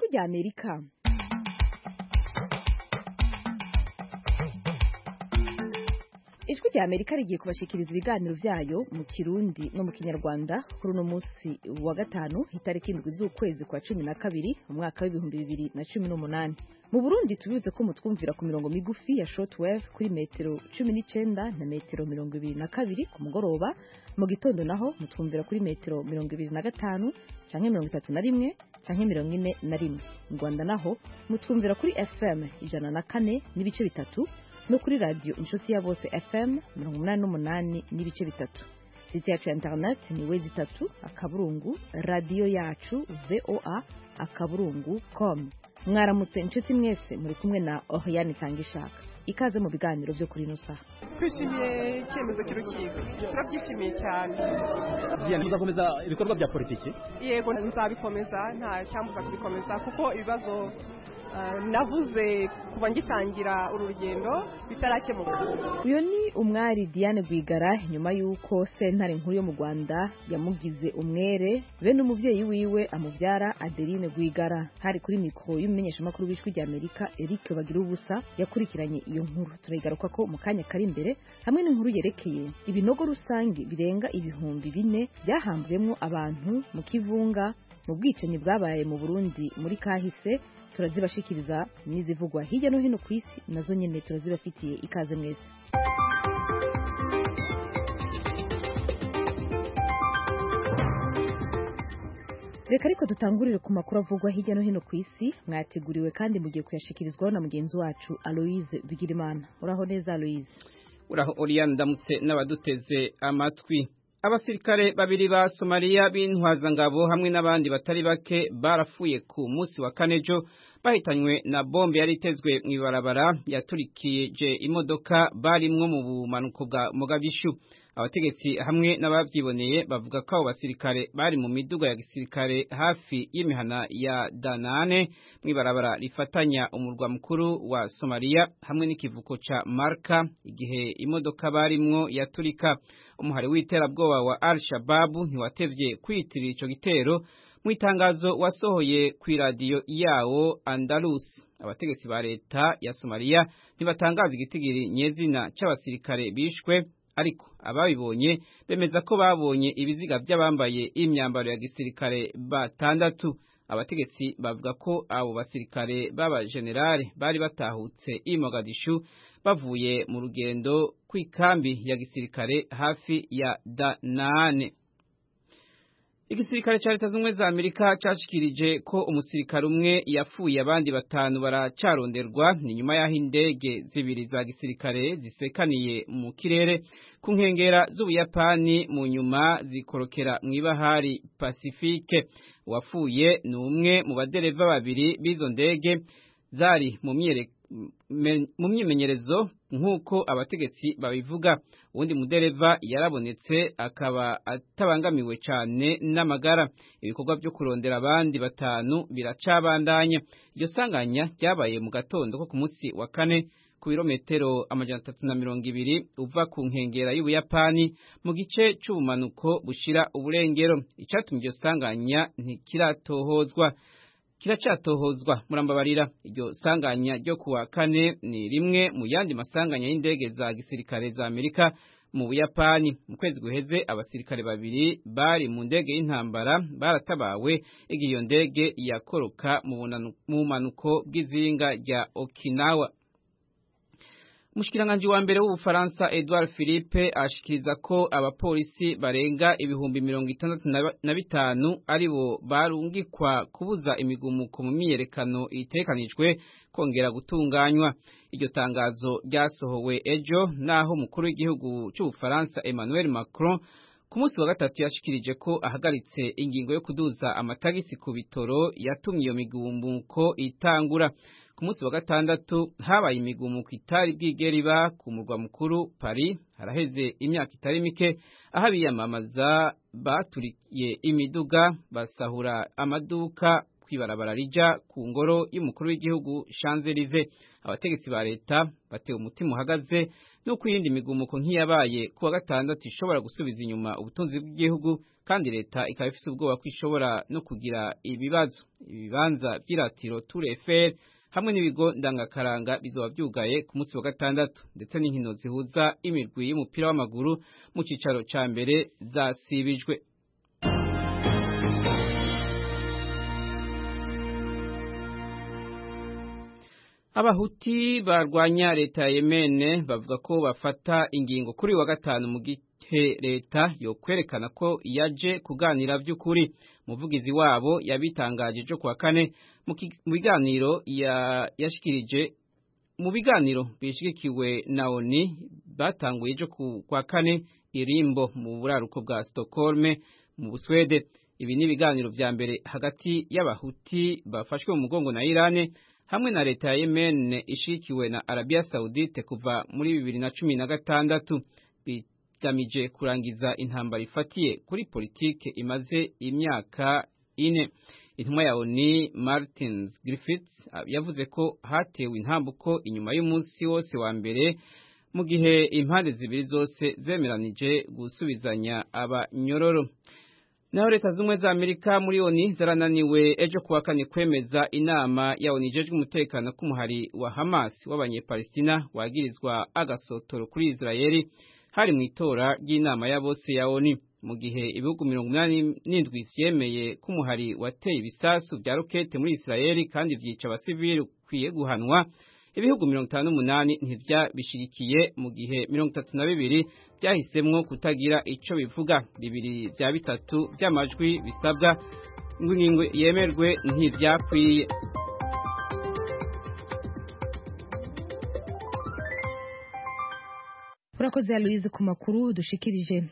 rya Amerika. Ijwi rya Amerika rigiye kubashikiriza ibiganiro vyayo mu Kirundi no mu Kinyarwanda kuri uno musi wa gatanu itariki 7 z'ukwezi kwa 12 mu mwaka wa 2018. Mu Burundi tubize ko mutwumvira ku mirongo migufi ya shortwave kuri metero 19 na metero 22 ku mugoroba, mu gitondo naho mutwumvira kuri metero 25 canke 31 canke 41. Mu Rwanda naho mutwumvira kuri FM 104 n'ibice bitatu no kuri radio inshuti ya bose FM 88 n'ibice bitatu. Site yacu ya internet ni wezi3 akaburungu radio yacu voa.com. Mwaramutse inshuti mwese muri kumwe na Oriane Tangishaka. Ikaze mu biganiro byo kuri Nusa. Twishimiye icyemezo cy'urukiko. Turabyishimiye cyane. Tuzakomeza ibikorwa bya politiki? Yego, nzabikomeza, nta cyambuza kubikomeza kuko ibibazo navuze kuba ngitangira urugendo bitarakemuka. Uyo ni umwari Diane Rwigara nyuma yuko sentare nkuru yo mu Rwanda yamugize umwere bene umuvyeyi wiwe amuvyara Adeline Rwigara. Hari kuri mikro y'umumenyesha makuru w'Ijwi rya Amerika Eric Bagira ubusa yakurikiranye iyo nkuru. Turayigaruka ko mu kanya kari imbere hamwe n'inkuru yerekeye ibinogo rusangi birenga 4,000 byahambwemo abantu mu Kivunga mu bwicanyi bwabaye mu Burundi muri kahise. Turazibashikiriza n'izivugwa hirya no hino ku isi nazo nyene turazibafitiye. Ikaze mwese. Reka ariko dutangurire ku makuru avugwa hirya no hino ku isi mwateguriwe kandi mugiye kuyashikirizwaho na mugenzi wacu Aloise Bigirimana. Uraho neza Aloise? Uraho Oriane, ndamutse n'abaduteze amatwi. Abasirikare babiri ba Somalia b'intwazangabo hamwe n'abandi batari bake barafuye ku munsi wa kanejo bahitanywe na bombe yari itezwe mu ibarabara yaturikije imodoka barimwo mu bumanuko bwa Mogadishu. Abategetsi hamwe n'abavyiboneye bavuga ko abo basirikare bari mu miduga ya gisirikare hafi y'imihana ya Danane mu ibarabara rifatanya umurwa mukuru wa Somalia hamwe n'ikivuko ca Marka igihe imodoka barimwo yaturika. Umuhari w'iterabwoba wa Al-Shabaab ntiwatevye kwiyitirira ico gitero mu itangazo wasohoye ku radio yawo Andalus. Abategetsi ba leta ya Somalia ntibatangaza igitigiri nyezina c'abasirikare bishwe, ariko ababibonye bemeza ko babonye ibiziga by'abambaye imyambaro ya gisirikare batandatu. Abategetsi bavuga ko abo basirikare baba generale bari batahutse i Mogadishu bavuye mu rugendo kw'ikambi ya gisirikare hafi ya Danane. Igisirikare ca Leta Zunze za Amerika cashikirije ko umusirikare umwe yapfuye abandi batanu baracaronderwa ni nyuma y'aho indege zibiri za gisirikare zisekaniye mu kirere ku nkengera z'Ubuyapani mu nyuma zikorokera mu ibahari Pacifique. Uwapfuye ni umwe mu badereva babiri b'izo ndege zari mu myimenyerezo nk'uko abategetsi babivuga. Uwundi mudereva yarabonetse akaba atabangamiwe cyane n'amagara. Ibikorwa byo kurondera abandi batanu biracabandanya. Iryo sanganya ryabaye mu gatondo ko ku munsi wa kane ku birometero 320 uva ku nkengera y'Ubuyapani mu gice c'ubumanuko bushira uburengero. Icatumye iryo sanganya kiracatohozwa murambabarira. Iryo sanganya ryo kuwa kane ni rimwe mu yandi masanganya y'indege za gisirikare za Amerika mu Buyapani. Mu kwezi guheze abasirikare babiri bari mu ndege y'intambara baratabawe igihe iyo ndege yakoroka mu bumanuko bw'izinga rya Okinawa. Umushikiranganje wa mbere w'Ubufaransa Edouard Philippe ashikiriza ko abapolisi barenga 65,000 aribo barungikwa kubuza imigumuko mu myiyerekano itekanijwe kongera gutunganywa. Iryo tangazo ryasohowe ejo naho umukuru w'igihugu cy'Ubufaransa Emmanuel Macron ku munsi wa gatatu yashikirije ko ahagaritse ingingo yo kuduza amatagisi ku bitoro yatumye iyo migumuko itangura. Ku munsi wa gatandatu habaye imigumuko itari bwigeriba ku murwa mukuru Paris. Haraheze imyaka itari mike aho abiyamamaza baturiye imiduga basahura amaduka kwibarabara rija ku ngoro y'umukuru w'igihugu Champs-Élysées. Abategetsi ba leta batewe umutima uhagaze nuko iyindi migumuko nk'iyabaye kuwa gatandatu ishobora gusubiza inyuma ubutunzi bw'igihugu kandi leta ikaba ifise ubwoba ko ishobora no kugira ibibanza by'iratiro Tour Eiffel hamwe n'ibigo ndangakaranga bizoba byugaye ku munsi wa gatandatu ndetse n'inkino zihuza imirwi y'umupira w'amaguru mu cicaro ca mbere zasibijwe. Abahuti barwanya leta ya Yemen bavuga ko bafata ingingo kuri wa gatanu mu gihe leta yo kwerekana ko yaje kuganira by'ukuri. Umuvugizi wabo yabitangaje cyo kwa kane mu biganiro yashikirije mu biganiro bishigikiwe na ONU batanguye cyo kwa kane irimbo mu buraruko bwa Stockholm mu Buswede. Ibi ni ibiganiro vya mbere hagati y'abahuti bafashwe mu mugongo na Iran hamwe na leta ya Yemen ishikiwe na Arabia Saudite kuva muri 2016 bigamije kurangiza intambara ifatiye kuri politike imaze imyaka 4. Intumwa ya ONU Martins Griffiths yavuze ko hatewe intambuko inyuma y'umunsi wose wa mbere mu gihe impande zibiri zose zemeranije gusubizanya abanyororo. Naho leta z'umwe za Amerika muri ONU zarananiwe ejo kuwa kane kwemeza inama ya ONU ijejwe umutekano k'umuhari wa Hamas w'abanyepalestina wagirizwa agasotoro kuri Israeli hari mu itora ry'inama ya bose ya ONU mu gihe ibihugu 87 vyemeye k'umuhari wateye ibisasu bya rokete muri Israeli kandi vyica abasivili kwiye guhanwa. Ibihugu 58 ntivyabishigikiye mu gihe 32 byahisemwo kutagira ico bivuga. 2 vya 3 by'amajwi bisabwa ngo yemerwe ntivyakwiye. Urakoze Aloise ku makuru dushikirije.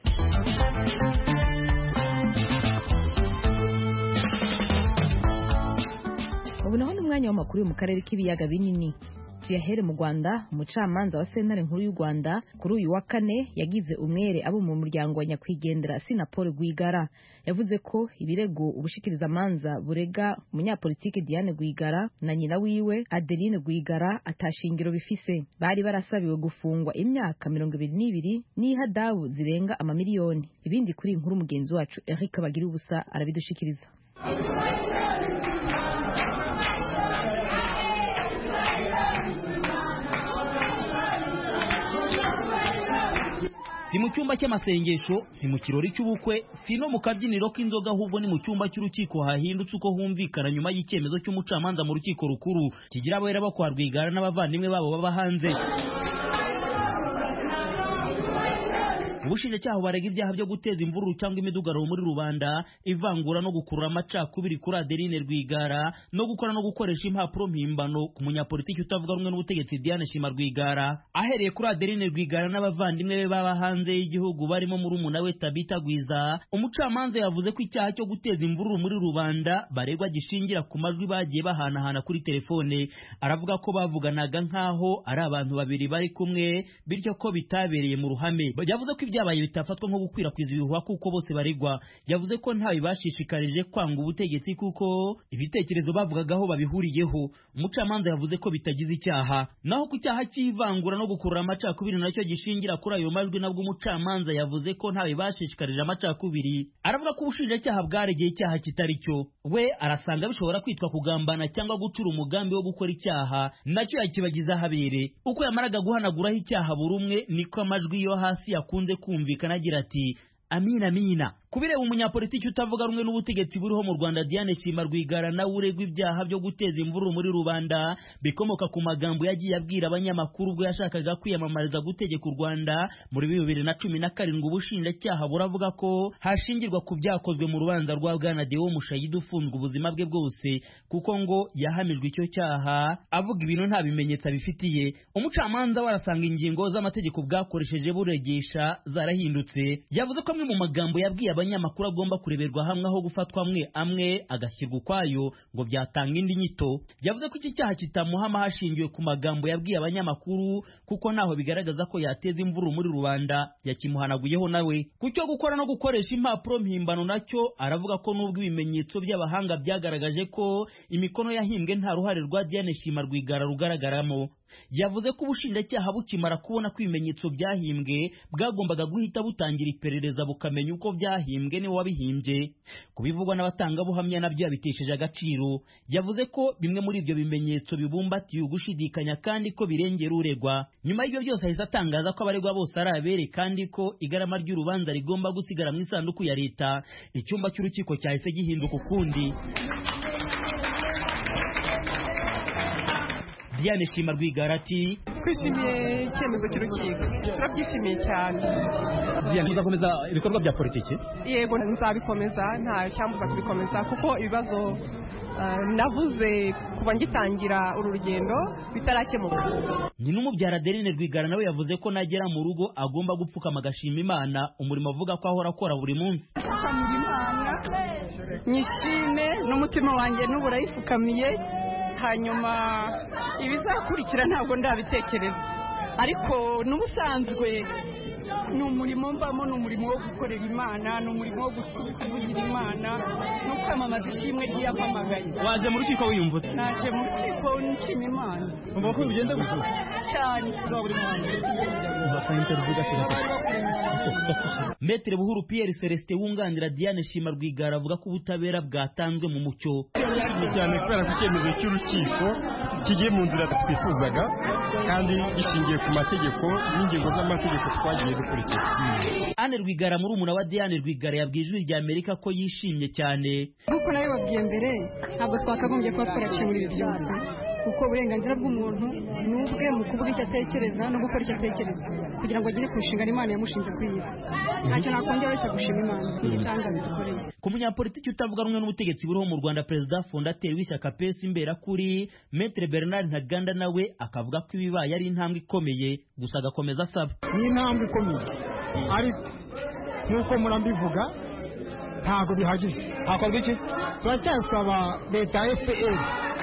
Ubu naho n'umwanya w'amakuru yo mu karere k'ibiyaga binini. Tuyahere mu Rwanda, umucamanza wa sentare nkuru y'u Rwanda kuri uyu wa kane yagize umwere abo mu muryango wa nyakwigendera Sinapol Rwigara. Yavuze ko ibirego ubushikirizamanza burega umunyapolitike Diane Rwigara na nyina wiwe Adeline Rwigara atashingiro bifise. Bari barasabiwe gufungwa imyaka 22 n'ihadabu zirenga amamiliyoni. Ibindi kuri inkuru mugenzi wacu Eric Bagira ubusa arabidushikiriza. Si mu cyumba cy'amasengesho, si mu kirori cy'ubukwe, si no mu kabyiniro k'inzoga, ahubwo ni mu cyumba cy'urukiko hahindutse uko humvikana nyuma y'icyemezo cy'umucamanza mu rukiko rukuru kigira abera bo kwa Rwigara n'abavandimwe babo baba hanze. Ubushinjacyaha barega ibyaha byo guteza imvururu cyangwa imidugararo muri rubanda, ivangura no gukurura amacakubiri kuri Adeline Rwigara, no gukora no gukoresha impapuro mpimbano ku munyapolitiki utavuga rumwe n'ubutegetsi Diane Shima Rwigara. Ahereye kuri Adeline Rwigara n'abavandimwe be baba hanze y'igihugu barimo murumuna we Tabita Gwiza, umucamanza yavuze ko icyaha cyo guteza imvururu muri rubanda baregwa gishingira ku majwi bagiye bahanahana kuri telefone. Aravuga ko bavuganaga nkaho ari abantu babiri bari kumwe, bityo ko bitabereye mu ruhame. Yavuze ko ibyabaye bitafatwa nko gukwirakwiza ibihuha kuko bose baregwa. Yavuze ko nta bibashishikarije kwanga ubutegetsi kuko ibitekerezo bavugagaho babihuriyeho. Umucamanza yavuze ko bitagize icyaha. Naho ku cyaha cy'ivangura no gukurura amacakubiri nacyo gishingira kuri ayo majwi, nabwo umucamanza yavuze ko nta bibashishikarije amacakubiri. Aravuga ko ubushinjacyaha bwaregeye icyaha kitari cyo. We arasanga bishobora kwitwa kugambana cyangwa gucura umugambi wo gukora icyaha, nacyo yakibagiza habere. Uko yamaraga guhanaguraho icyaha buri umwe, niko amajwi yo hasi yakunze kumvikana agira ati amina amina. Kubireba umunyapolitiki utavuga rumwe n'ubutegetsi buriho mu Rwanda Diane Shima Rwigara nawe uregwa ibyaha byo guteza imvururu muri rubanda bikomoka ku magambo yagiye abwira abanyamakuru ubwo yashakaga kwiyamamariza gutegeka u Rwanda muri 2017. Ubushinjacyaha buravuga ko hashingirwa ku byakozwe mu rubanza rwa Bwana Deo Mushayidi ufunzwe ubuzima bwe bwose, kuko ngo yahamijwe icyo cyaha avuga ibintu nta bimenyetso bifitiye. Umucamanza warasanga ingingo z'amategeko bwakoresheje buregesha zarahindutse. Yavuze ko amwe mu magambo yabwiye abanyamakuru agomba kureberwa hamwe aho gufatwa amwe agashyirwa ukwayo ngo byatanga indi nyito. Yavuze ko iki cyaha kitamuhama hashingiwe ku magambo yabwiye abanyamakuru kuko naho bigaragaza ko yateza imvururu muri rubanda, yakimuhanaguyeho nawe. Kucyo gukora no gukoresha impapuro mpimbano nacyo aravuga ko nubwo ibimenyetso by'abahanga byagaragaje ko imikono yahimbwe nta ruhare rwa Diane Shima Rwigara rugaragaramo. yavuze ko ubushinjacyaha bukimara kubona ko ibimenyetso byahimbwe bwagombaga guhita butangira iperereza bukamenya uko byahimbwe niwe wabihimbye. Kubivugwa n'abatangabuhamya nabyo yabitesheje agaciro. Yavuze ko bimwe muri ibyo bimenyetso bibumbatiye ugushidikanya kandi ko birengera uregwa. Nyuma y'ibyo byose ahise atangaza ko abaregwa bose ari abere kandi ko igarama ry'urubanza rigomba gusigara mu isanduku ya leta. Icyumba cy'urukiko cyahise gihinduka ukundi. Diane Shima Rwigara ati twishimiye icyemezo cy'urukiko, turabyishimiye cyane. Diane, uzakomeza ibikorwa bya politiki? Yego, nzabikomeza, nta cyambuza kubikomeza kuko ibibazo navuze kuva ngitangira uru rugendo bitarakemuka. Nyina umubyara Adeline Rwigara nawe yavuze ko nagera mu rugo agomba gupfukama agashima Imana, umurimo avuga ko ahora akora buri munsi. Nyishime n'umutima wanjye n'uburayifukamiye, hanyuma ibizakurikira ntabwo ndabitekereza, ariko n'ubusanzwe ni umurimo mbamo, ni umurimo wo gukorera Imana, ni umurimo wo kuvugira Imana no kwamamaza ishimwe ry'iyamamagaye. Waje mu rukiko wiyumva? Naje mu rukiko nshima Imana. Umva ko bigenda gutyo cyane. Maître Buhuru Pierre Celestin wunganira Diane Shima Rwigara avuga ko ubutabera bwatanzwe mu mucyo. Cyane kubera ko icyemezo cy'urukiko kigiye mu nzira twifuzaga kandi gishingiye ku mategeko n'ingingo z'amategeko twagiye dukurikiza. Anne Rwigara murumuna wa Diane Rwigara yabwiye Ijwi rya Amerika ko yishimye cyane. Nk'uko nawe babwiye mbere, ntabwo twakagombye kuba twaraciye muri ibi byose, kuko uburenganzira bw'umuntu ni ubwe mu kuvuga icyo atekereza no gukora icyo atekereza kugira ngo agere ku nshingano Imana yamushinze ku isi. Ntacyo nakongera uretse gushima Imana n'igitangaza dukoreye. Ku munyapolitiki utavuga rumwe n'ubutegetsi buriho mu Rwanda, perezida fondateri w'ishyaka PS Imberakuri Maître Bernard Ntaganda nawe akavuga ko ibibaye ari intambwe ikomeye, gusa agakomeza asaba. Ni intambwe ikomeye, ariko nk'uko murambivuga ntabwo bihagije. Hakorwa iki? Turacyasaba leta ya FPR.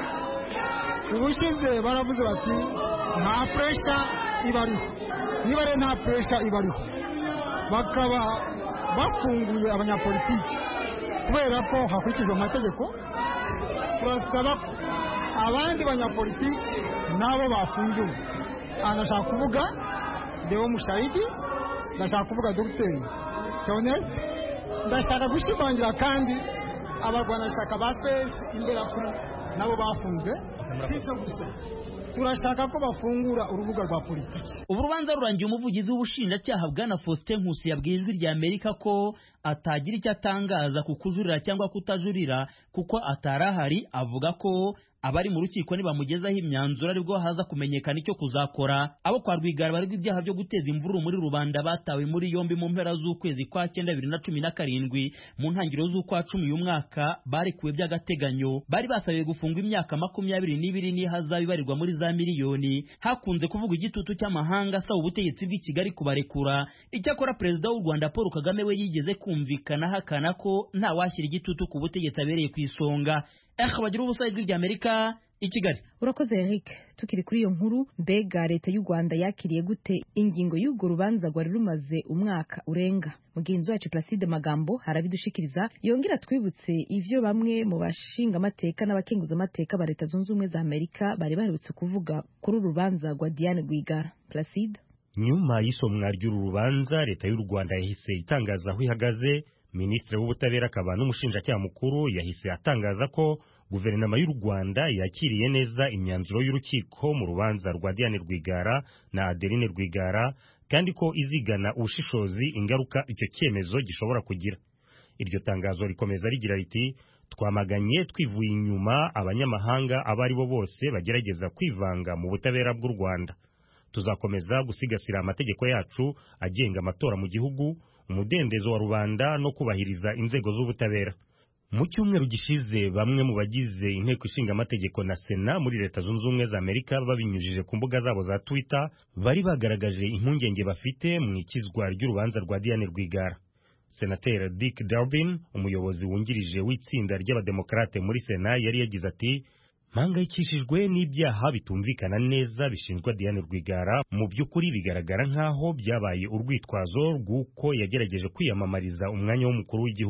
Ubushize baravuze bati nta pressure ibariho, niba rero nta pressure ibariho bakaba bafunguye abanyapolitiki kubera ko hakurikijwe amategeko, turasaba abandi banyapolitiki nabo bafungiwe. Ndashaka kuvuga Deo Mushayidi, ndashaka kuvuga Dr. Tonel, ndashaka gushimangira kandi abarwanashyaka ba PS Imberakuri nabo bafunzwe. Sicyo gusa, turashaka ko bafungura urubuga rwa politiki. Ubu rubanza rurangiye, umuvugizi w'ubushinjacyaha Bwana Faustin Nkusi yabwiye Ijwi rya Amerika ko atagira icyo atangaza ku kujurira cyangwa kutajurira kuko atarahari. Avuga ko abari mu rukiko nibamugezaho imyanzuro aribwo haza kumenyekana icyo kuzakora. Abo kwa Rwigara baregwa ibyaha byo guteza imvururu muri rubanda batawe muri yombi mu mpera z'ukwezi kwa 9 2017. Mu ntangiriro z'ukwa 10 uyu mwaka barekuwe by'agateganyo. Bari basabiye gufungwa imyaka 22 n'ihazabu ibarirwa muri za miliyoni. Hakunze kuvuga igitutu cy'amahanga asaba ubutegetsi bw'i Kigali kubarekura. Icyakora perezida w'u Rwanda Paul Kagame we yigeze kumvikana hakana ko nta washyira igitutu ku butegetsi abereye ku isonga. Bagira ubusa Ijwi rya Amerika i Kigali. Urakoze Eric. Tukiri kuri iyo nkuru, mbega leta y'u Rwanda yakiriye gute ingingo y'urwo rubanza rwari rumaze umwaka urenga? Mugenzi wacu Placide Magambo harabidushikiriza, yongera twibutse ivyo bamwe mu bashinga amateka n'abakenguza amateka ba Leta Zunze Ubumwe za Amerika bari baherutse kuvuga kuri urubanza rwa Diane Rwigara. Placide: nyuma y'isomwa ry'uru rubanza, leta y'u Rwanda yahise itangaza aho ihagaze. Minisitiri w'ubutabera akaba n'umushinjacyaha mukuru yahise atangaza ko guverinoma y'u Rwanda yakiriye neza imyanzuro y'urukiko mu rubanza rwa Diane Rwigara na Adeline Rwigara, kandi ko izigana ubushishozi ingaruka icyo cyemezo gishobora kugira. Iryo tangazo rikomeza rigira riti: twamaganye twivuye inyuma abanyamahanga abo ari bo bose bagerageza kwivanga mu butabera bw'u Rwanda. Tuzakomeza gusigasira amategeko yacu agenga amatora mu gihugu, umudendezo wa rubanda no kubahiriza inzego z'ubutabera. Mu cyumweru gishize, bamwe mu bagize inteko ishinga amategeko na Sena muri Leta Zunze Ubumwe za Amerika babinyujije ku mbuga zabo za Twitter bari bagaragaje impungenge bafite mu ikizwa ry'urubanza rwa Diane Rwigara. Senateri Dick Durbin, umuyobozi wungirije w'itsinda ry'abademokarate muri Sena, yari yagize ati: mpangayikishijwe n'ibyaha bitumvikana neza bishinjwa Diane Rwigara. Mu by'ukuri bigaragara nk'aho byabaye urwitwazo rw'uko yagerageje kwiyamamariza umwanya w'umukuru w'igihugu.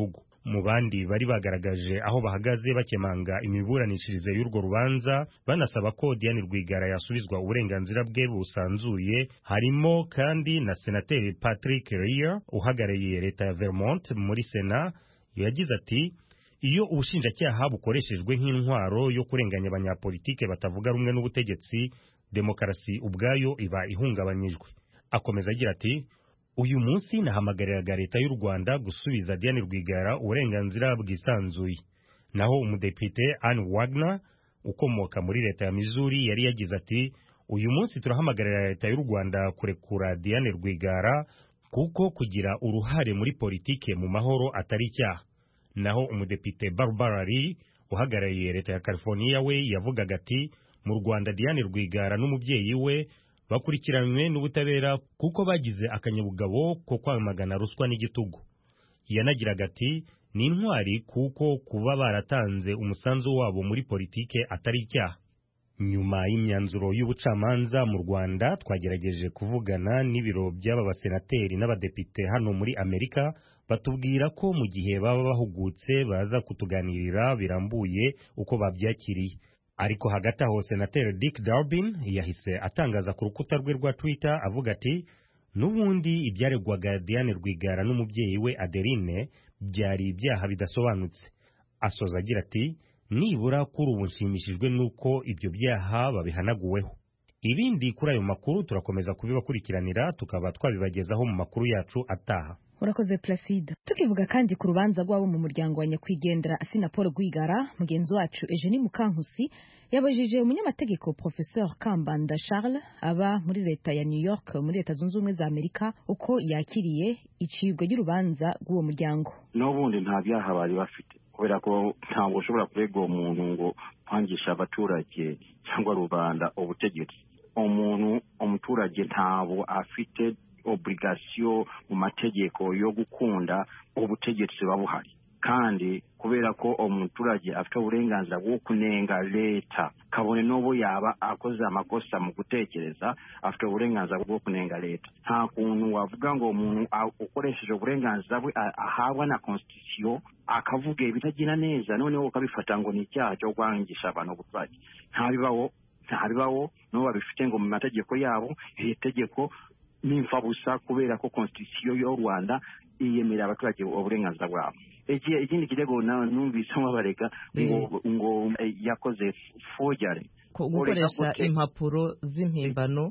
mu bandi bari bagaragaje aho bahagaze bakemanga imiburanishirize y'urwo rubanza banasaba ko Diane Rwigara yasubizwa uburenganzira bwe busanzuye harimo kandi na senateri Patrick Leahy uhagarariye leta ya Vermont muri Sena. Yagize ati iyo ubushinjacyaha bukoreshejwe nk'intwaro yo kurenganya abanyapolitike batavuga rumwe n'ubutegetsi, demokarasi ubwayo iba ihungabanyijwe. Akomeza agira ati uyu munsi nahamagariraga leta y'u Rwanda gusubiza Diane Rwigara uburenganzira bwisanzuye. Naho umudepite Anne Wagner ukomoka muri leta ya Missouri yari yagize ati uyu munsi turahamagarira leta y'u Rwanda kurekura Diane Rwigara kuko kugira uruhare muri politike mu mahoro atari icyaha. Naho umudepite Barbara Lee uhagarariye leta ya California we yavugaga ati mu Rwanda Diane Rwigara n'umubyeyi we bakurikiranywe n'ubutabera kuko bagize akanyabugabo ko kwamagana ruswa n'igitugu. Yanagiraga ati ni intwari kuko kuba baratanze umusanzu wabo muri politike atari icyaha. Nyuma y'imyanzuro y'ubucamanza mu Rwanda twagerageje kuvugana n'ibiro by'aba basenateri n'abadepite hano muri Amerika, batubwira ko mu gihe baba bahugutse baza kutuganirira birambuye uko babyakiriye. Ariko hagati aho senateri Dick Durbin yahise atangaza ku rukuta rwe rwa Twitter avuga ati n'ubundi ibyaregwaga Diane Rwigara n'umubyeyi we Adeline byari ibyaha bidasobanutse. Asoza agira ati nibura kuri ubu nshimishijwe nuko ibyo byaha babihanaguweho. Ibindi kuri ayo makuru turakomeza kubibakurikiranira tukaba twabibagezaho mu makuru yacu ataha. Urakoze Placide. Tukivuga kandi ku rubanza rwabo mu muryango wa nyakwigendera Asina Paul Rwigara, mugenzi wacu Eugenie Mukankusi yabajije umunyamategeko Professeur Kambanda Charles aba muri leta ya New York muri leta zunze ubumwe za Amerika uko yakiriye icibwa ry'urubanza rw'uwo muryango. N'ubundi nta byaha bari bafite kubera ko ntabwo ushobora kurega umuntu ngo kwangisha abaturage cyangwa rubanda ubutegetsi. Umuturage ntabo afite obligation mu mategeko yo gukunda ubutegetsi babuhari, kandi kubera ko umuturage afite uburenganzira bwo kunenga leta kabone n'ubu yaba akoze amakosa mu gutekereza, afite uburenganzira bwo kunenga leta. Nta kuntu wavuga ngo umuntu ukoresheje uburenganzira bwe ahabwa na constitution akavuga ibitagira neza noneho ukabifata ngo ni icyaha cyo kwangisha abantu ubuturage. ntabibaho n'ubu babifite ngo mu mategeko yabo iri tegeko nimfa busa kubera ko constitution y'u Rwanda iyemera abaturage uburenganzira bwabo. Ikindi kirego numvise babareka ngo yakoze forgery, gukoresha impapuro z'impimbano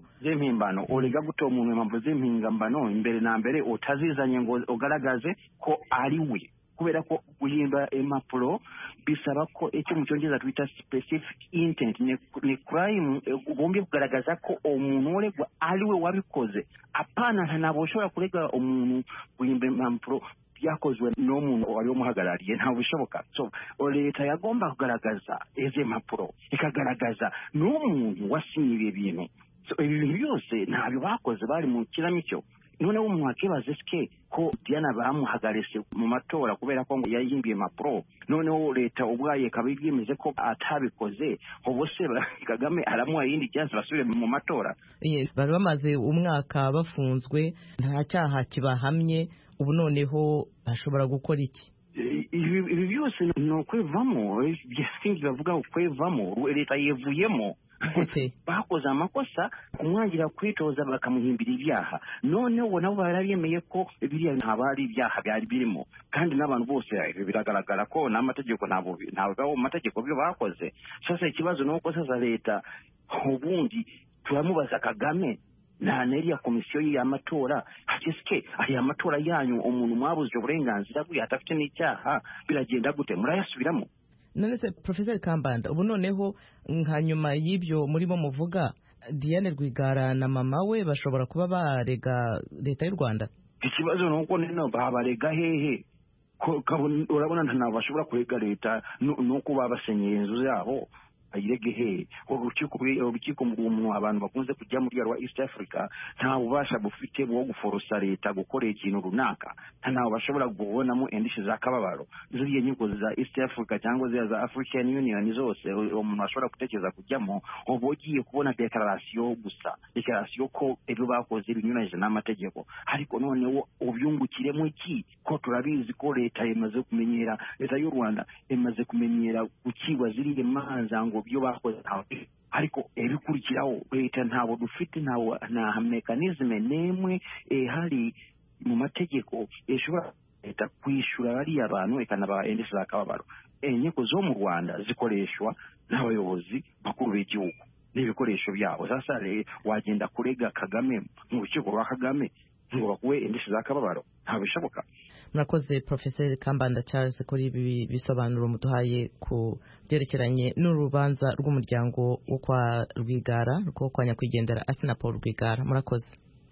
urega guto umuntu impapuro z'impimbano imbere na mbere utazizanye ngo ugaragaze ko ari we, kubera ko guhimba impapuro bisaba ko icyo mu cyongereza twita specific intent, ni crime ugomba kugaragaza ko umuntu uregwa ari we wabikoze. Apana ntabwo ushobora kurega umuntu guhimba impapuro byakozwe n'umuntu wari umuhagarariye, ntabwo bishoboka. So leta yagomba kugaragaza izi mpapuro ikagaragaza n'umuntu wasinyiye ibintu. So ibi bintu byose ntabyo bakoze, bari mu kinamico. Noneho umuntu akibaza ske ko Diana bamuhagaritse mu matora kubera ko yayimbiye impapuro, noneho leta ubwaye kabigimeze ko atabikoze, ubose Kagame aramuha yindi chance basubire mu matora. Bari bamaze umwaka bafunzwe, nta cyaha kibahamye, ubu noneho bashobora gukora iki? Ibi byose no kwevamo, byinshi bavuga kwevamo, leta yevuyemo. Bakoze amakosa kumwangira kwitoza bakamuhimbira ibyaha, noneho nabo barabiyemeye ko biriya ntabari ibyaha byari birimo, kandi n'abantu bose biragaragara ko n'amategeko ntabwo mu mategeko byo bakoze. Sasa ikibazo nuko sasa leta ubundi turamubaza Kagame na neriya komisiyo y'amatora hakiske aya matora yanyu umuntu mwabuze uburenganzira bwe atafite n'icyaha biragenda gute, murayasubiramo? None se Professor Kambanda, ubu noneho nka nyuma y'ibyo murimo muvuga, Diane Rwigara na mama we bashobora kuba barega leta y'u Rwanda? Ikibazo nuko nino babarega hehe ko urabona ntabwo bashobora kurega leta nuko babasenyeye inzu yabo ayirege he. Urukiko mu abantu bakunze kujya muri rwa East Africa nta bubasha bufite bwo guforosa leta gukora ikintu runaka, nta bashobora kubonamo indishyi za kababaro. Ziriya nyiko za East Africa cyangwa za African Union zose umuntu ashobora gutekereza kujyamo, ubu ugiye kubona declaration gusa, declaration ko ibyo bakoze binyuranyije n'amategeko. Ariko noneho ubyungukiremo iki ko turabizi ko leta imaze kumenyera, leta y'u Rwanda imaze kumenyera gukibwa ziriya manza ngo byo bakoze ariko ebikurikiraho leta ntabo dufite nta mekanizme nemwe hari mu mategeko ishobora leta kwishura bariya abantu ikanabaendesha akababaro. Inkiko zo mu Rwanda zikoreshwa n'abayobozi bakuru b'igihugu n'ibikoresho byabo. Sasa wagenda kurega Kagame mu rukiko rwa Kagame ngo bakuwe endesha akababaro? Ntabishoboka. Murakoze Professor Kambanda Charles kuri ibi bisobanuro muduhaye ku byerekeranye n'urubanza rw'umuryango wo kwa Rwigara rwo kwa nyakwigendera Asina Paul Rwigara. Murakoze.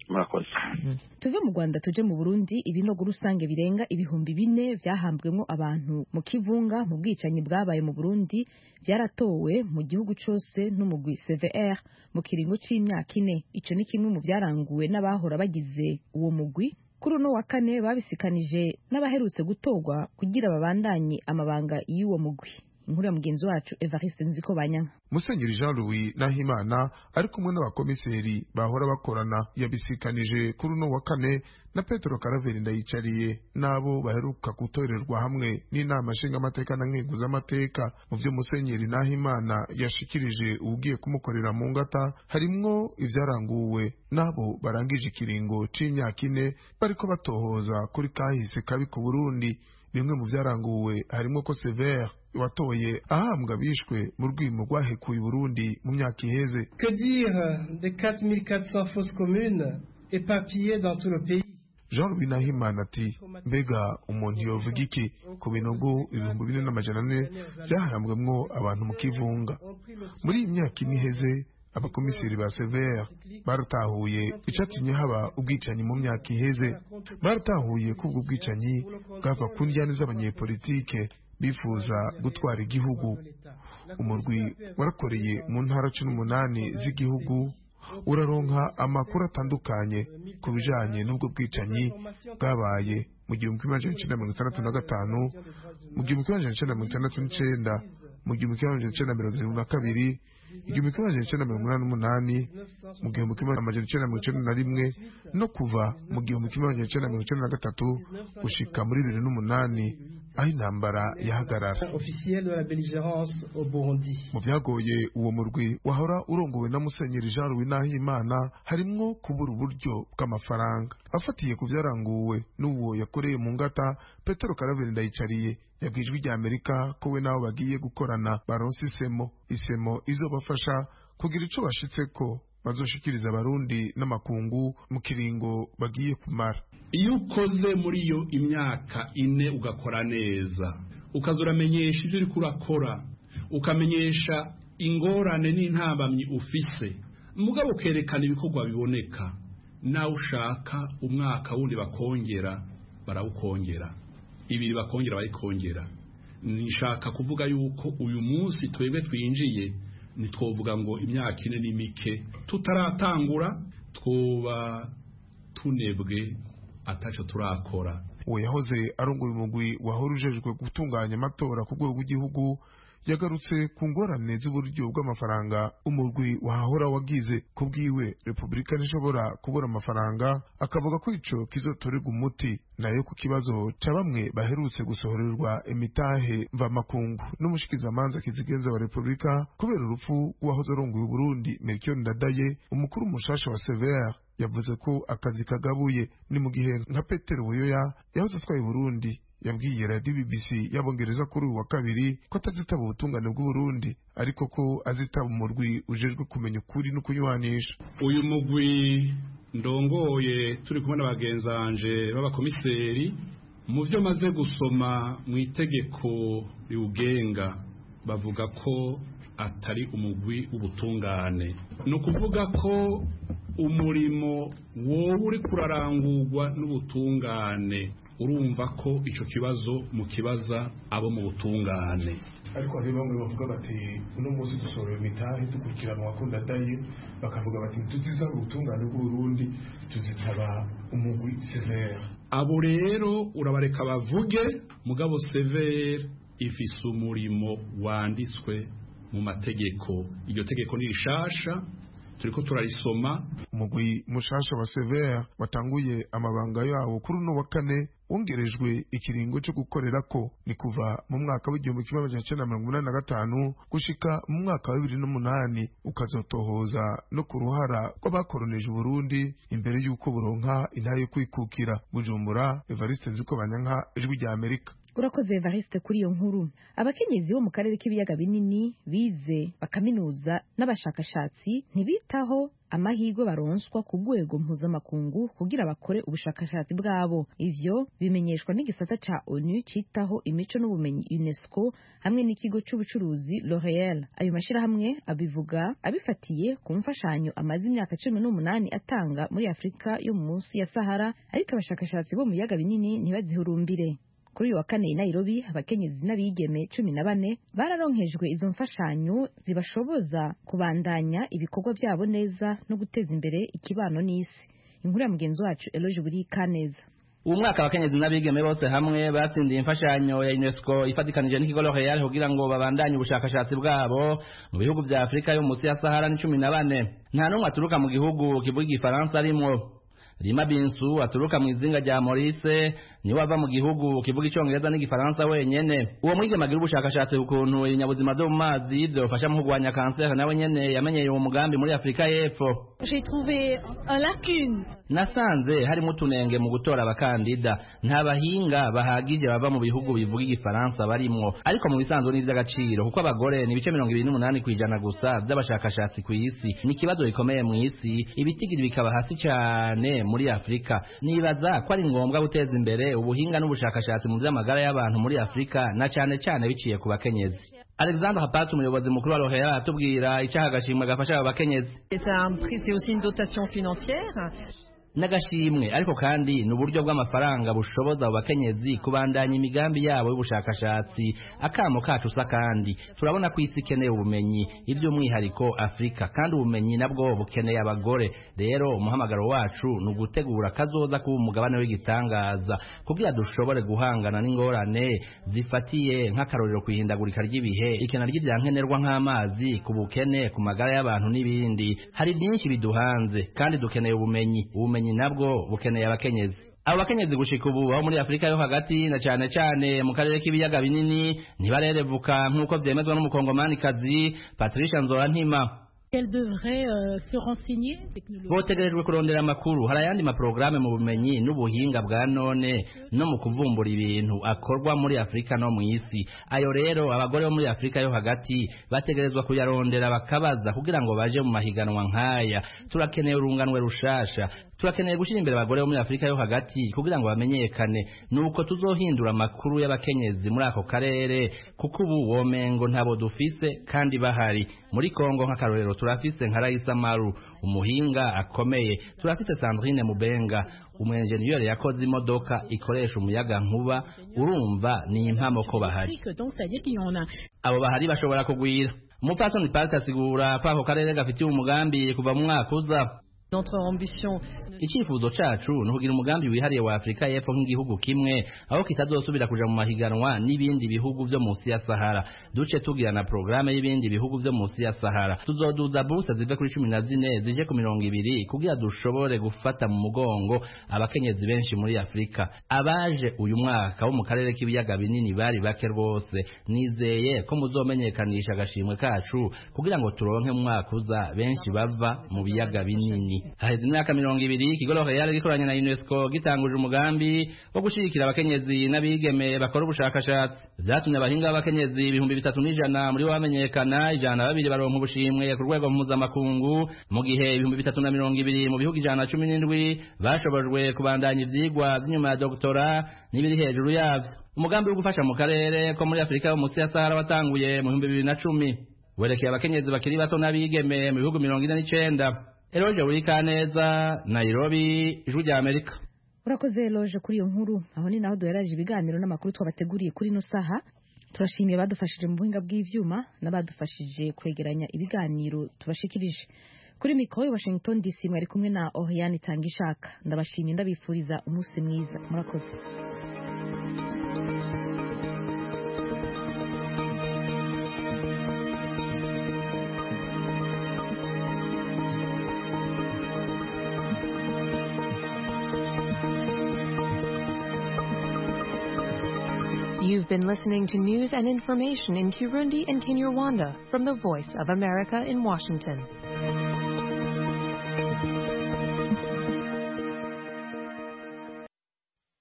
Tuve mu Rwanda tuje mu Burundi. Ibinogo rusange birenga 4,000 byahambwemo abantu mu Kivunga mu bwicanyi bwabaye mu Burundi byaratowe mu gihugu cyose n'umugwi CVR mu kiringo c'imyaka 4. Ico ni kimwe mu byaranguwe n'abahora bagize uwo mugwi. Kuri uno wa kane babisikanije n'abaherutse gutorwa kugira babandanye amabanga y'uwo mugwi. Inkuru ya mugenzi wacu Evariste Nzikobanyanka. Musenyeri Jean Louis Nahimana ari kumwe n'abakomiseri bahora bakorana yabisikanije kuri uno wa kane na Petero Karaveri Ndayicariye nabo baheruka gutorerwa hamwe n'inama nshingamateka na nkenguzamateka. Mu byo Musenyeri Nahimana yashikirije ugiye kumukorera mu ngata harimwo ivyaranguwe nabo barangije ikiringo c'imyaka 4 bariko batohoza kuri kahise kabi ku Burundi. Bimwe mu byaranguwe harimo ko Sever watoye ahambwa bishwe mu rwimo rwahekuye Burundi mu myaka iheze. Que dire des 4400 fausses communes éparpillées dans tout le pays? Jean Louis Nahimana ati mbega umuntu yovuga iki ku binogo 2400 byahambwemwo abantu mu Kivunga muri iyi myaka iheze? Abakomiseri ba Sever baratahuye icatumye haba ubwicanyi mu myaka iheze. Baratahuye ko ubwo bwicanyi bwava ku njyana z'abanyepolitike bifuza gutwara igihugu. Umurwi warakoreye mu ntara 18 z'igihugu uraronka amakuru atandukanye ku bijanye n'ubwo bwicanyi bwabaye mu 1965, mu 1969, mu 1972, 1988, mu 1991 no kuva mu 1993 gushika muri 2008 aho intambara yahagarara. Mu byagoye uwo murwi wahora urongowe na Musenyeri Jean Louis Nahimana harimwo kubura uburyo bw'amafaranga. Afatiye ku byaranguwe n'uwo yakoreye mu ngata, Petero Karaveri Ndayicariye yabwijwe rya Amerika ko we nabo bagiye gukorana baronse isemo izobafasha kugira ico bashitseko bazoshikiriza abarundi n'amakungu mu kiringo bagiye kumara. Iyo ukoze muri iyo imyaka 4 ugakora neza, ukazuramenyesha ibyo uri kurakora, ukamenyesha ingorane n'intambamyi ufise, mugabo ukerekana ibikorwa biboneka, nawe ushaka umwaka wundi bakongera barawukongera, ibiri bakongera bayikongera. Nishaka kuvuga yuko uyu munsi twebwe twinjiye nitwovuga ngo imyaka 4 ni mike tutaratangura, twoba tunebwe ataco turakora. Uwo yahoze arongoye umugwi wahorujejwe gutunganya amatora ku rwego rw'igihugu yagarutse ku ngorane z'uburyo bw'amafaranga umurwi wahora wagize. Kubwiwe Republika nishobora kubura amafaranga, akavuga ko ico kizotorerwa umuti, nayo ku kibazo ca bamwe baherutse gusohorerwa imitahe mva makungu n'umushikizamanza kizigenza wa Republika kubera urupfu rw'uwahoze arongoye Burundi Melchior Ndadaye. Umukuru mushasha wa Sever yavuze ko akazi kagabuye. Ni mu gihe nka Petero Buyoya yahoze atwaye Burundi yabwiye Radio BBC y'Abongereza kuri uwa kabiri ko atazitaba ubutungane bw'u Burundi, ariko ko azitaba umurwi ujejwe kumenya ukuri no kunywanisha. Uyu mugwi ndongoye turi kumwe n'abagenzanje b'abakomiseri, mu byo maze gusoma mu itegeko riugenga bavuga ko atari umugwi w'ubutungane. No kuvuga ko umurimo wowe uri kurarangurwa n'ubutungane. Urumva ko ico kibazo mu kibaza abo mu butungane. Ariko hari bamwe bavuga bati uno munsi dusorera imitahe dukurikiranwa ko Ndadaye, bakavuga bati tuziza ubutungane bw'u Burundi tuzitaba umugwi Sever. Abo rero urabareka bavuge, mugabo Sever ifise umurimo wanditswe mu mategeko. Iryo tegeko ni rishasha turiko turarisoma. Umugwi mushasha wa Severe watanguye amabanga yawo kuri uno wa kane wongerejwe ikiringo cyo gukorerako ni kuva mu mwaka w'igihumbi kimwe amajana icenda mirongo umunani na gatanu gushika mu mwaka wa 2008 ukazotohoza no ku ruhara rw'abakoronije Burundi imbere y'uko buronka intara yo kwikukira. Bujumbura, Evariste Nzikobanyanka, Ijwi rya Amerika. Urakoze Evariste kuri iyo nkuru. Abakenyezi bo mu karere k'ibiyaga binini bize bakaminuza n'abashakashatsi ntibitaho amahirwe baronswa ku rwego mpuzamakungu kugira bakore ubushakashatsi bwabo. Ivyo bimenyeshwa n'igisata ca ONU citaho imico n'ubumenyi UNESCO hamwe n'ikigo c'ubucuruzi L'Oréal. Ayo mashirahamwe abivuga abifatiye ku mfashanyo amaze imyaka 18 atanga muri Afrika yo munsi ya Sahara, ariko abashakashatsi bo mu biyaga binini ntibazihurumbire. Kuri uyu wa kane i Nairobi, abakenyezi n'abigeme 14 bararonkejwe izo mfashanyo zibashoboza kubandanya ibikorwa byabo neza no guteza imbere ikibano n'isi. Inkuru ya mugenzi wacu Eloge Burikaneza. Uwo mwaka abakenyezi n'abigeme bose hamwe batsindiye imfashanyo ya UNESCO ifatikanije n'ikigo L'Oréal kugira ngo babandanye ubushakashatsi bwabo mu bihugu vya Afrika yo munsi ya Sahara ni 14. Nta numwe aturuka mu gihugu kivuga Igifaransa arimo. Rima Binsu aturuka mu izinga rya Maurice niwe ava mu gihugu kivuga icongereza n'igifaransa wenyene. Uwo mwigeme agira ubushakashatsi ukuntu ibinyabuzima byo mu mazi byofasha mu kurwanya kanseri, nawe nyene yamenyeye uwo mugambi muri Afrika y'Epfo. J'ai trouvé un lacune. Nasanze harimo utunenge mu gutora abakandida, nta bahinga bahagije bava mu bihugu bivuga igifaransa barimwo, ariko mu bisanzwe n'ivy'agaciro kuko abagore ni ibice 28% gusa by'abashakashatsi ku isi. Ni kibazo gikomeye mu isi, ibitigiri bikaba hasi cyane muri Afrika. Nibaza ko ari ngombwa guteza imbere ubuhinga n'ubushakashatsi mu by'amagara y'abantu muri Afrika, na cyane cyane biciye ku bakenyezi. Alexandre Hapat, umuyobozi mukuru wa L'Oréal, atubwira icyaha gashimwe gafasha abakenyezi. C'est aussi une dotation financière. Nagashimwe ariko kandi n'uburyo bw'amafaranga bushoboza abakenyezi kubandanya imigambi yabo y'ubushakashatsi. Akamo kacu sakandi turabona ko isi ikeneye ubumenyi, iby'umwihariko Afrika, kandi ubumenyi nabwo bukeneye abagore. Rero umuhamagaro wacu n'ugutegura kazoza ku mugabane w'igitangaza kugira dushobore guhangana n'ingorane zifatiye nk'akarorero kwihindagurika ry'ibihe, ikena ry'ivyankenerwa nk'amazi, ku bukene, ku magara y'abantu n'ibindi. Hari byinshi biduhanze kandi dukeneye ubumenyi nabwo bukeneye abakenyezi. Abo bakenyezi gushika ubu aho muri Afrika yo hagati na cyane cyane mu karere k'ibiyaga binini ntibarerevuka nk'uko vyemezwa n'umukongomanikazi Patricia Nzorantima. Elle devrait se renseigner. Botegerejwe kurondera amakuru. Hari ayandi maprograme mu bumenyi n'ubuhinga bwa none no mu kuvumbura ibintu akorwa muri Afrika no mu isi. Ayo rero abagore bo muri Afrika yo hagati bategerezwa kuyarondera bakabaza kugira ngo baje mu mahiganwa nkaya. Turakeneye urunganwe rushasha. Turakeneye gushira imbere abagore bo muri Afrika yo hagati kugira ngo bamenyekane. Nuko tuzohindura amakuru y'abakenyezi muri ako karere kuko ubu womengo ntabo dufise kandi bahari. Muri Kongo nk'akarorero turafise nka Raisa Maru, umuhinga akomeye. Turafise Sandrine Mubenga, umwenjeniyeri yakoze imodoka ikoresha umuyaga nkuba. Urumva ni impamo ko bahari. Abo bahari bashobora kugwira. Umupfasoni Park asigura ko ako karere gafitiye umugambi kuva mu mwaka uza. Notre ambition. Ikifuzo cacu no kugira umugambi wihariye wa Afrika y'Epfo nk'igihugu kimwe aho kitazosubira kuja mu mahiganwa n'ibindi bihugu byo munsi ya Sahara. Duce tugira na programme y'ibindi bihugu byo munsi ya Sahara. Tuzoduza bourse zive kuri 14 zije ku 20 kugira dushobore gufata mu mugongo abakenyezi benshi muri Afrika. Abaje uyu mwaka wo mu karere k'ibiyaga binini bari bake rwose. Nizeye ko muzomenyekanisha agashimwe kacu kugira ngo turonke mu mwaka uza benshi bava mu biyaga binini. Haheze imyaka 20 ikigo L'Oréal gikoranye na UNESCO gitanguje umugambi wo gushirikira abakenyezi n'abigeme bakora ubushakashatsi. Vyatumye abahinga b'abakenyezi 3100 muri wamenyekana 102 baronka ubushimwe ku rwego mpuzamakungu, mu gihe 3220 mu bihugu 117 bashobojwe kubandanya ivyigwa vy'inyuma ya doktora n'ibiri hejuru yavyo. Umugambi wo gufasha mu karere ko muri Afrika yo munsi ya Sahara watanguye mu 2010 werekeye abakenyezi bakiri bato n'abigeme mu bihugu 49. Eloge Burikaneza, Nairobi, Ijwi rya Amerika. Urakoze Eloge kuri iyo nkuru. Aho ni naho duheraje ibiganiro n'amakuru twabateguriye kuri no saha. Turashimiye badufashije mu buhinga bw'ivyuma n'abadufashije kwegeranya ibiganiro tubashikirije. Kuri mikoro Washington DC mwari kumwe na Oriane Tangishaka. Ndabashimiye ndabifuriza umunsi mwiza. Murakoze. You've been listening to news and information in Kirundi and Kinyarwanda from the Voice of America in Washington.